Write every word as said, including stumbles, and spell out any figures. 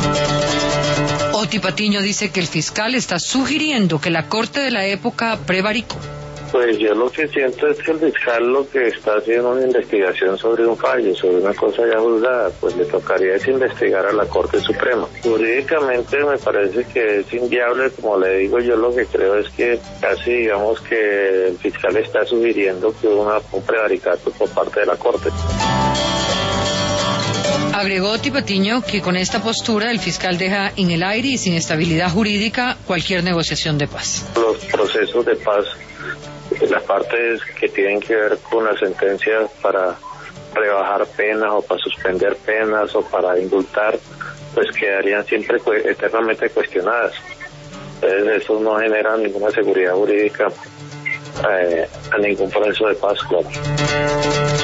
Oti Patiño dice que el fiscal está sugiriendo que la corte de la época prevaricó. Pues yo lo que siento es que el fiscal lo que está haciendo una investigación sobre un fallo, sobre una cosa ya juzgada, pues le tocaría es investigar a la Corte Suprema. Jurídicamente me parece que es inviable, como le digo, yo lo que creo es que casi digamos que el fiscal está sugiriendo que hubo una, un prevaricato por parte de la Corte. Agregó Oti Patiño que con esta postura el fiscal deja en el aire y sin estabilidad jurídica cualquier negociación de paz. Los procesos de paz, las partes que tienen que ver con la sentencia para rebajar penas o para suspender penas o para indultar, pues quedarían siempre eternamente cuestionadas. Entonces eso no genera ninguna seguridad jurídica eh, a ningún proceso de paz, claro.